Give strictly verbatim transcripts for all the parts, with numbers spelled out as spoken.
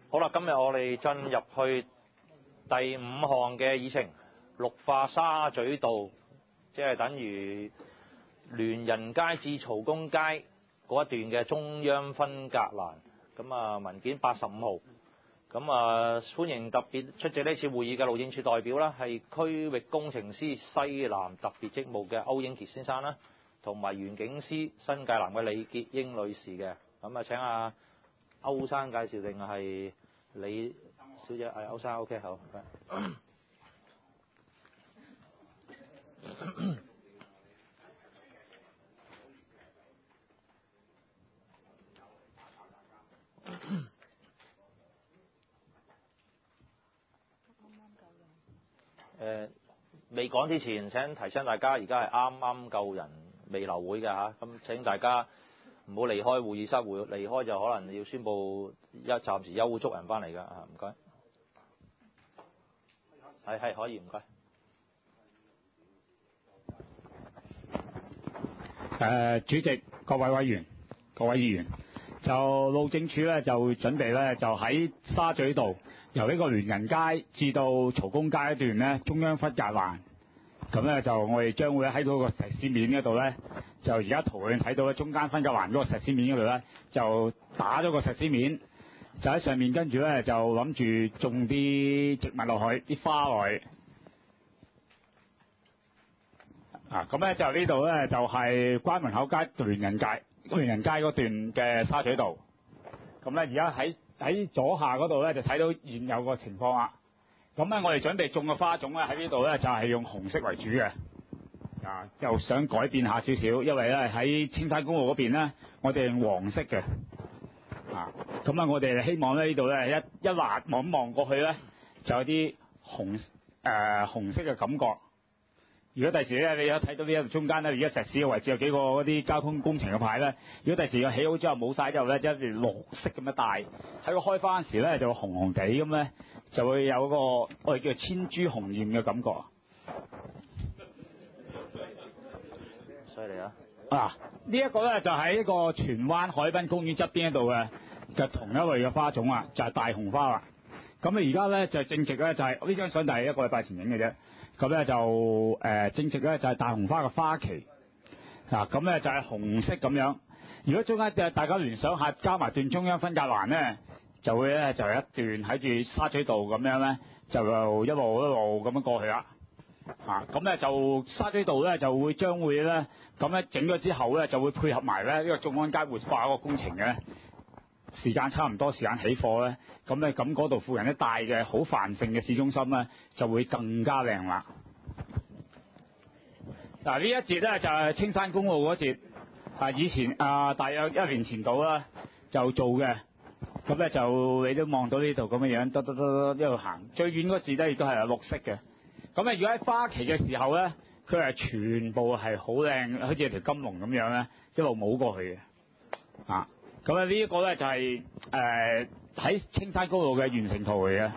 好啦，今日我哋進入去第五項嘅議程，綠化沙咀道，即係等於聯仁街至曹公街嗰一段嘅中央分隔欄。咁啊，文件八十五號。咁啊，歡迎特別出席呢次會議嘅路政署代表啦，係區域工程師西南特別職務嘅歐英傑先生啦，同埋園景師新界南嘅李潔英女士嘅。咁啊，請阿歐生介紹定係李小姐？係歐生 ，OK 好。誒未講之前，請提醒大家，而家係啱啱夠人未留會嘅嚇，咁請大家唔好離開會議室，會離開就可能要宣佈一暫時休會捉人翻嚟㗎嚇，唔該。係係可以，唔該。 誒，主席、各位委員、各位議員，就路政署咧就準備咧就喺沙咀道由呢個聯仁街至到曹公街一段咧中央分隔欄，咁咧就我哋將會喺嗰個石屎面嗰度咧，就而家圖片睇到咧中間分隔欄嗰個石屎面嗰度咧，就打咗個石屎面，就喺上面跟住咧就諗住種啲植物落去，啲花落去。啊，咁咧就呢度咧就係關門口街聯仁街聯仁街嗰段嘅沙咀道。咁咧而家喺喺左下嗰度咧就睇到現有個情況啦。咁咧我哋準備種嘅花種咧喺呢度咧就係用紅色為主嘅。啊，又想改變下少少，因為咧喺青山公路嗰邊咧，我哋用黃色嘅。啊，咁啊我哋希望咧呢度咧一一劃望望過去咧，就有啲紅誒、呃、紅色嘅感覺。如果第時咧，你有睇到呢一度中間咧，而家石屎嘅位置有幾個嗰啲交通工程嘅牌咧。如果第時要起好之後冇晒之後咧，即係綠色咁樣帶，喺個開花嗰時咧就紅紅地咁咧，就會有個我哋叫做千株紅豔嘅感覺。 犀利啊！ 啊，呢一個咧就喺一個荃灣海濱公園側邊嗰度嘅嘅同一類嘅花種啊，就係大紅花啦。咁啊而家咧就正值咧就係呢張相就係一個禮拜前影嘅啫。咁咧就誒、呃、正值咧就係大紅花嘅花期，嗱咁咧就係紅色咁樣。如果中間嘅大家聯想下，加埋段中央分隔欄咧，就會咧就係一段喺住沙咀道咁樣咧，就一路一路咁樣過去啦。嚇咁咧就沙咀道咧就會將會咧咁咧整咗之後咧就會配合埋咧呢個眾安街活化嗰個工程嘅時間差唔多時間起貨咧，咁咧咁嗰度附近一帶嘅好繁盛嘅市中心咧就會更加靚啦。嗱呢一節咧就係青山公路嗰節，啊以前啊大約一年前度啦就做嘅，咁咧就你都望到呢度咁嘅樣，得得得得一路行，最遠嗰節咧亦都係綠色嘅。咁咧如果喺花期嘅時候咧，佢係全部係好靚，好似條金龍咁樣咧一路冇過去嘅，啊。咁啊，呢一個咧就係誒喺青山公路嘅完成圖嚟嘅。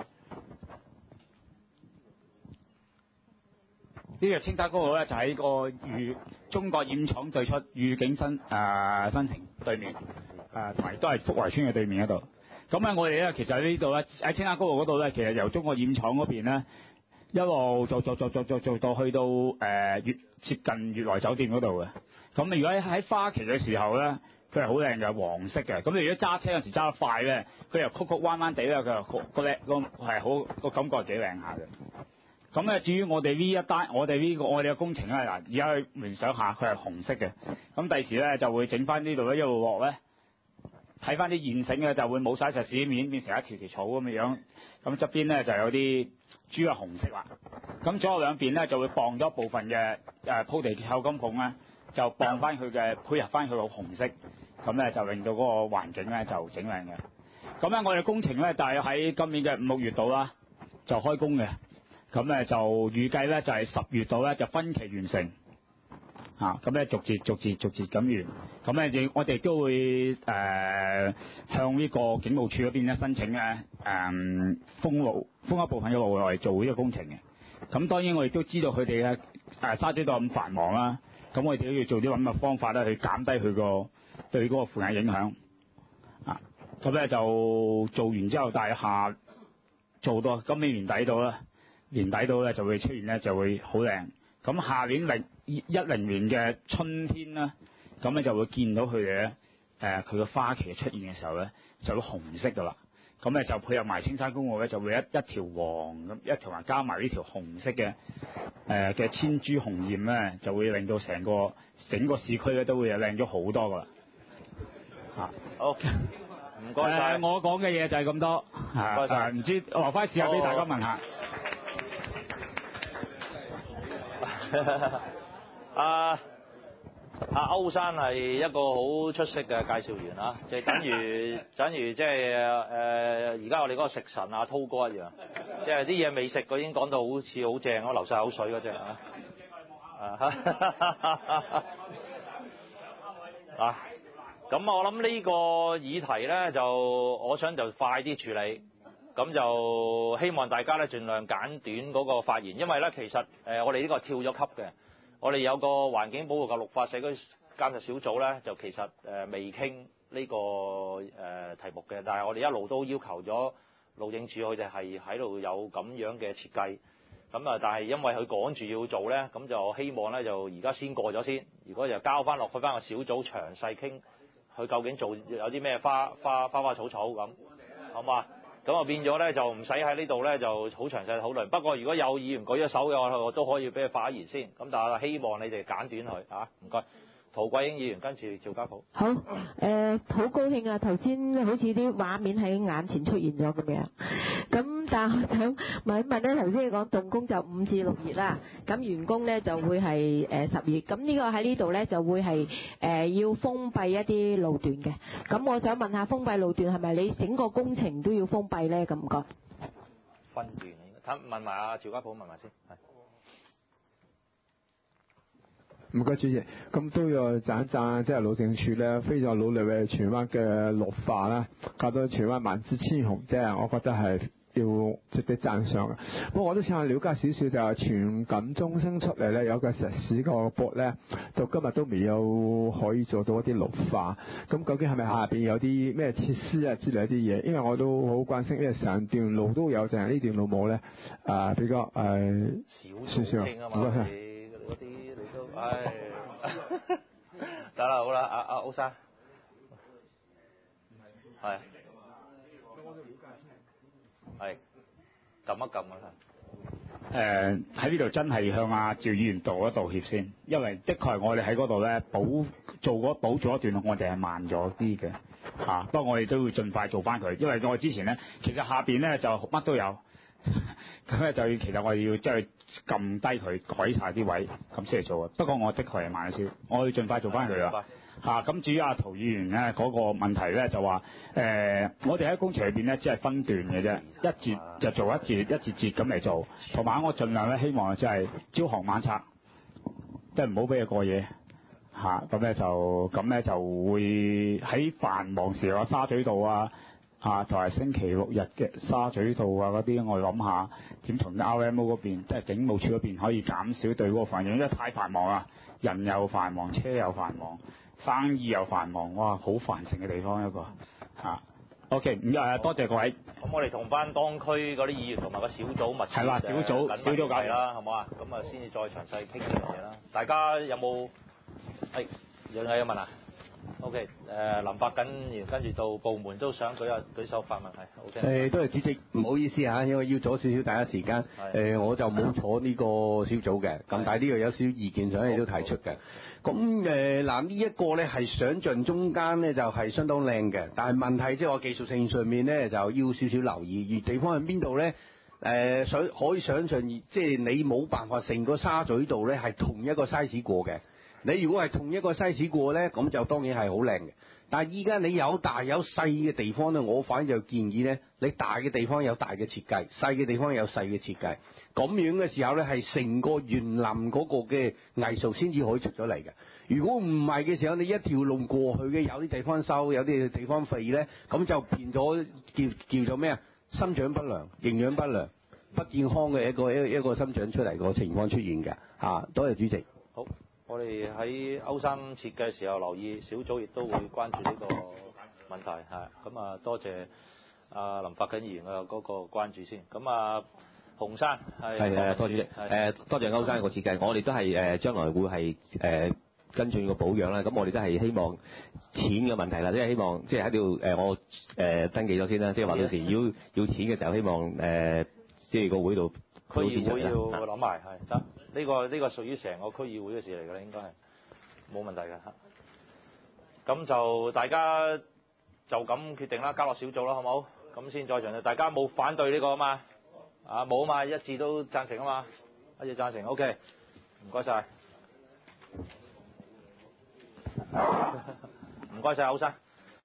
呢個青山公路咧就喺個御中國染廠對出御景新誒新城對面，誒同埋都係福華村嘅對面嗰度。咁啊，我哋咧其實喺呢度咧喺青山公路嗰度咧，其實由中國染廠嗰邊咧一路做做做做做做到去到誒越接近悅來酒店嗰度嘅。咁啊，如果喺花期嘅時候咧，佢係好靚嘅，黃色嘅。咁你如果揸車有時揸得快咧，佢又曲曲彎彎地咧，佢又個個叻個係好個感覺係幾靚下嘅。咁咧至於我哋呢一單，我哋呢、這個我哋嘅工程咧，嗱而家去聯想下，佢係紅色嘅。咁第時咧就會整翻呢度咧一路落咧，睇翻啲現成嘅就會冇晒石屎面，變成一條條草咁嘅樣。咁側邊咧就有啲豬係紅色啦。咁左右兩邊咧就會綁咗一部分嘅誒鋪地扣金鳳咧，就綁翻佢嘅配合翻佢個紅色。咁咧就令到嗰個環境咧就整靚嘅。咁咧我哋工程咧大約喺今年嘅五六月度啦就開工嘅。咁咧就預計咧就係十月度咧就分期完成。啊，咁咧逐節逐節逐節咁完。咁咧亦我哋都會誒、呃、向呢個警務處嗰邊咧申請咧誒封路封一部分嘅路嚟做呢個工程嘅。咁當然我哋都知道佢哋嘅誒沙咀道咁繁忙啦。咁我哋都要做啲咁嘅方法咧去減低佢個對嗰個附近影響。啊， 咁咧就做完之後，大係下做到今年年底到啦，年底到咧就會出現咧就會好靚。咁下年零一零年嘅春天啦，咁咧就會見到佢哋咧誒佢個花期出現嘅時候咧就會紅色噶啦。咁咧就配合埋青山公路咧就會一一條黃咁一條埋加埋呢條紅色嘅誒嘅千株紅艷咧，就會令到成個整個市區咧都會有靚咗好多噶啦。嚇， 好，唔該晒。 誒，我講嘅嘢就係咁多。唔該晒。唔知留翻試下俾大家問下。 啊阿歐生係一個好出色嘅介紹員啊，就係、等於等於即係誒而家我哋嗰個食神阿滔哥一樣，即係啲嘢未食，佢已經講到好似好正，我流晒口水嗰隻啊！啊，咁我諗呢個議題咧，就我想就快啲處理，咁就希望大家咧盡量簡短嗰個發言，因為咧其實誒、呃、我哋呢個跳咗級嘅。我哋有個環境保護及綠化社區監察小組咧，就其實誒未傾呢個誒、呃、題目嘅，但係我哋一路都要求咗路政署佢哋係喺度有咁樣嘅設計，咁啊，但係因為佢趕住要做咧，咁就希望咧就而家先過咗先，如果就交翻落去翻個小組詳細傾，佢究竟做有啲咩花花花花草草咁，好嘛？咁啊變咗咧就唔使喺呢度咧就好詳細討論。不過如果有議員舉咗手嘅話，我都可以俾佢發言先。咁但係希望你哋簡短佢嚇，唔該。陶桂英議員跟住趙家寶。 好，誒、呃，好高興啊！頭先好似啲畫面喺眼前出現咗咁樣。咁但係我想問一問咧，頭先你講動工就五至六月啦，咁完工咧就會係誒十月。咁呢個喺呢度咧就會係誒、呃、要封閉一啲路段嘅。咁我想問下，封閉路段係咪你整個工程都要封閉咧？咁唔該。 分段應該，問埋阿趙家寶問埋先，係。 唔該主席，咁都要讚一讚，即係路政署咧非常努力為荃灣嘅綠化啦，搞到荃灣萬紫千紅，即係我覺得係要值得讚賞嘅。不過我都想了解少少，就係荃錦中心出嚟咧有個石屎個膊咧，到今日都未有可以做到一啲綠化。咁究竟係咪下邊有啲咩設施啊之類啲嘢？因為我都好關心，因為成段路都有，淨係呢段路冇咧，啊、呃、比較誒、呃、少少。唔該晒。 嗰啲你都唉，得啦好啦，阿阿歐生，係，係，撳一撳啊！ 誒喺呢度真係向阿趙議員道一道歉先，因為的確係我哋喺嗰度咧補做嗰補咗一段，我哋係慢咗啲嘅嚇。不過我哋都會盡快做翻佢，因為我哋之前咧其實下邊咧就乜都有。咁咧就要，其實我哋要即係撳低佢，改晒啲位，咁先嚟做啊。不過我的確係慢少少，我要盡快做翻佢啦。嚇，咁至於阿陶議員咧嗰個問題咧，就話誒、呃，我哋喺工程裏邊咧只係分段嘅啫，一節就做一節，一節節咁嚟做。同埋我盡量咧希望即係朝行晚拆，即係唔好俾佢過夜嚇。咁、啊、咧就咁咧就會喺繁忙時候沙咀道啊。啊，同埋星期六日嘅沙咀道啊嗰啲，我諗下點同 R M O 嗰邊，即係警務處嗰邊可以減少對嗰個繁榮，因為太繁忙啦，人又繁忙，車又繁忙，生意又繁忙，哇，好繁盛嘅地方一個嚇。啊、OK，唔該，多謝各位。 咁我哋同翻當區嗰啲議員同埋個小組密切係啦，小組小組解啦，好唔好啊？咁啊，先至再詳細傾呢樣嘢啦。大家有冇係有嘢要問啊？O.K. 誒、呃，林伯緊完，跟住到部門都想舉下舉手發問題。O.K. 誒，多謝主席，唔好意思嚇，因為要阻少少大家時間。誒、呃，我就冇坐呢個小組嘅，咁但係呢個有少少意見想你都提出嘅。咁誒嗱，呢一個咧係想像中間咧就係相當靚嘅，但係問題即係我技術性上面咧就要少少留意，而地方喺邊度咧？誒，想可以想像，即係你冇辦法成個沙咀道咧係同一個 size 過嘅。你如果係同一個 size 過咧，咁就當然係好靚嘅。但係依家你有大有細嘅地方咧，我反而就建議咧，你大嘅地方有大嘅設計，細嘅地方有細嘅設計。咁樣嘅時候咧，係成個園林嗰個嘅藝術先至可以出咗嚟嘅。如果唔係嘅時候，你一條龍過去嘅，有啲地方收，有啲地方廢咧，咁就變咗叫叫做咩啊？生長不良、營養不良、不健康嘅一個一一個生長出嚟個情況出現嘅嚇。多謝主席。 好。我哋喺歐生設計嘅時候留意，小組亦都會關注呢個問題係咁啊，多謝阿林發緊議員嘅嗰個關注先。咁啊，洪生係係誒，多謝主席誒，多謝歐生個設計，我哋都係誒將來會係誒跟進個保養啦。咁我哋都係希望錢嘅問題啦，即係希望即係喺度誒，我誒登記咗先啦，即係話到時要要錢嘅時候，希望誒即係個會度區議會要諗埋係得，呢個呢個屬於成個區議會嘅事嚟㗎啦，應該係冇問題嘅。咁就大家就咁決定啦，交落小組啦，好冇？咁先再詳細。大家冇反對呢個啊嘛？啊冇啊嘛，一致都贊成啊嘛，一致贊成 ，OK， 唔該晒，唔該晒，歐生。